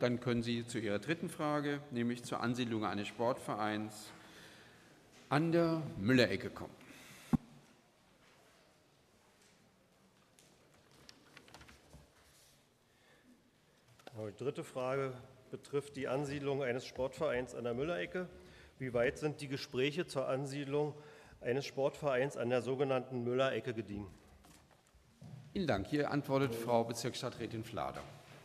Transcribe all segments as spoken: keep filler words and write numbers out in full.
dann können Sie zu Ihrer dritten Frage, nämlich zur Ansiedlung eines Sportvereins an der Müllerecke kommen. Die dritte Frage betrifft die Ansiedlung eines Sportvereins an der Müllerecke. Wie weit sind die Gespräche zur Ansiedlung eines Sportvereins an der sogenannten Müllerecke gediehen? Vielen Dank. Hier antwortet Frau Bezirksstadträtin Flader.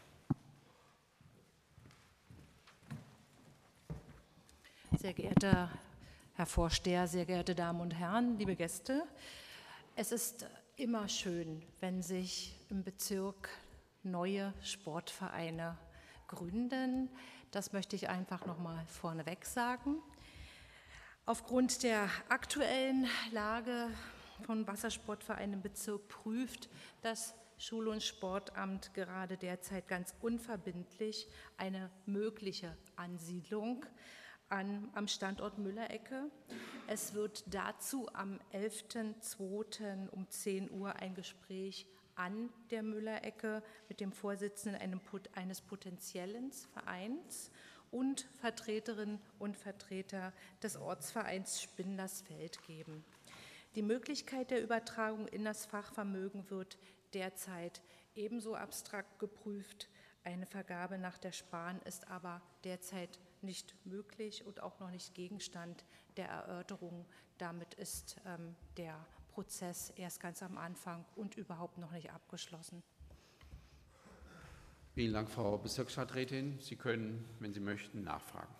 Sehr geehrter Herr Vorsteher, sehr geehrte Damen und Herren, liebe Gäste, es ist immer schön, wenn sich im Bezirk neue Sportvereine gründen. Das möchte ich einfach noch mal vorneweg sagen. Aufgrund der aktuellen Lage von Wassersportvereinen im Bezirk prüft das Schul- und Sportamt gerade derzeit ganz unverbindlich eine mögliche Ansiedlung an, am Standort Müllerecke. Es wird dazu am elften zweiten um zehn Uhr ein Gespräch an der Müllerecke mit dem Vorsitzenden eines potenziellen Vereins und Vertreterinnen und Vertreter des Ortsvereins Spindlersfeld geben. Die Möglichkeit der Übertragung in das Fachvermögen wird derzeit ebenso abstrakt geprüft. Eine Vergabe nach der Spahn ist aber derzeit nicht möglich und auch noch nicht Gegenstand der Erörterung. Damit ist ähm, der Prozess erst ganz am Anfang und überhaupt noch nicht abgeschlossen. Vielen Dank, Frau Bezirksstadträtin. Sie können, wenn Sie möchten, nachfragen.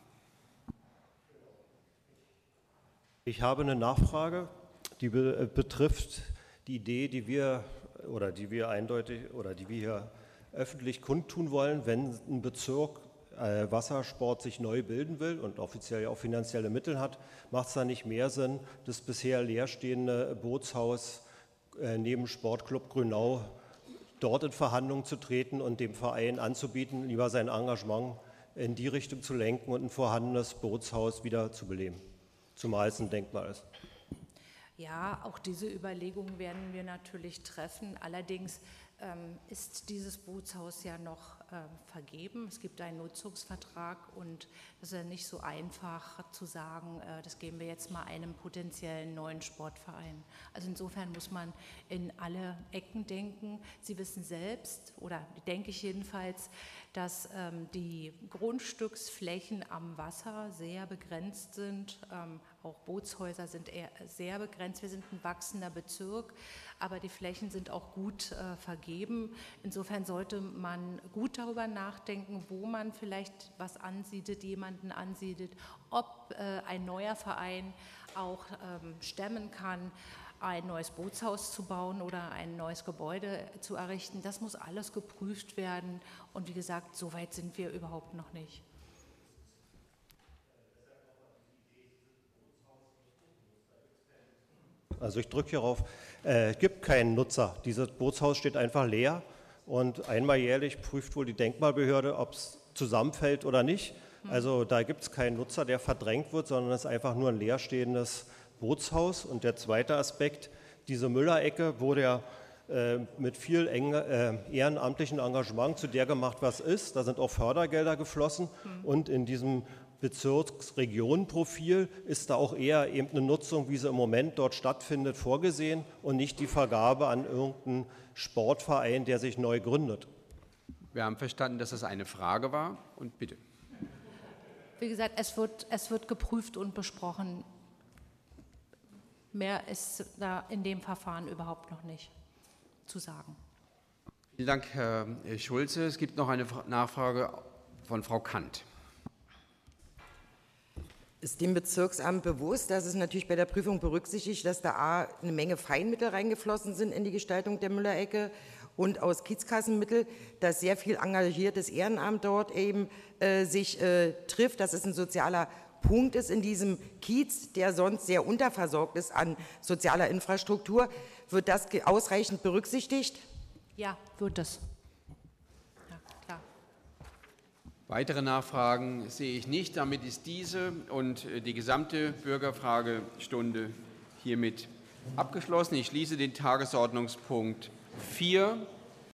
Ich habe eine Nachfrage, die be- betrifft die Idee, die wir oder die wir eindeutig oder die wir hier öffentlich kundtun wollen, wenn ein Bezirk äh, Wassersport sich neu bilden will und offiziell ja auch finanzielle Mittel hat, macht es da nicht mehr Sinn, das bisher leerstehende Bootshaus äh, neben Sportclub Grünau dort in Verhandlungen zu treten und dem Verein anzubieten, lieber sein Engagement in die Richtung zu lenken und ein vorhandenes Bootshaus wieder zu beleben, zumal es ein Denkmal ist. Ja, auch diese Überlegungen werden wir natürlich treffen. Allerdings ähm, ist dieses Bootshaus ja noch äh, vergeben. Es gibt einen Nutzungsvertrag und es ist ja nicht so einfach zu sagen, äh, das geben wir jetzt mal einem potenziellen neuen Sportverein. Also insofern muss man in alle Ecken denken. Sie wissen selbst, oder denke ich jedenfalls, dass ähm, die Grundstücksflächen am Wasser sehr begrenzt sind. Ähm, auch Bootshäuser sind eher sehr begrenzt. Wir sind ein wachsender Bezirk, aber die Flächen sind auch gut äh, vergeben. Insofern sollte man gut darüber nachdenken, wo man vielleicht was ansiedelt, jemanden ansiedelt, ob äh, ein neuer Verein auch ähm, stemmen kann, ein neues Bootshaus zu bauen oder ein neues Gebäude zu errichten. Das muss alles geprüft werden. Und wie gesagt, so weit sind wir überhaupt noch nicht. Also ich drücke hierauf, äh, es gibt keinen Nutzer. Dieses Bootshaus steht einfach leer und einmal jährlich prüft wohl die Denkmalbehörde, ob es zusammenfällt oder nicht. Also da gibt es keinen Nutzer, der verdrängt wird, sondern es ist einfach nur ein leerstehendes Bootshaus. Und der zweite Aspekt, diese Müllerecke wurde ja äh, mit viel eng, äh, ehrenamtlichen Engagement zu der gemacht, was ist. Da sind auch Fördergelder geflossen mhm. und in diesem Bezirksregionenprofil ist da auch eher eben eine Nutzung, wie sie im Moment dort stattfindet, vorgesehen und nicht die Vergabe an irgendeinen Sportverein, der sich neu gründet. Wir haben verstanden, dass das eine Frage war und bitte. Wie gesagt, es wird, es wird geprüft und besprochen. Mehr ist da in dem Verfahren überhaupt noch nicht zu sagen. Vielen Dank, Herr Schulze. Es gibt noch eine Nachfrage von Frau Kant. Ist dem Bezirksamt bewusst, dass es natürlich bei der Prüfung berücksichtigt, dass da A, eine Menge Feinmittel reingeflossen sind in die Gestaltung der Müllerecke und aus Kiezkassenmittel, dass sehr viel engagiertes Ehrenamt dort eben äh, sich äh, trifft, dass es ein sozialer Punkt ist in diesem Kiez, der sonst sehr unterversorgt ist an sozialer Infrastruktur. Wird das ausreichend berücksichtigt? Ja, wird das. Weitere Nachfragen sehe ich nicht. Damit ist diese und die gesamte Bürgerfragestunde hiermit abgeschlossen. Ich schließe den Tagesordnungspunkt vier.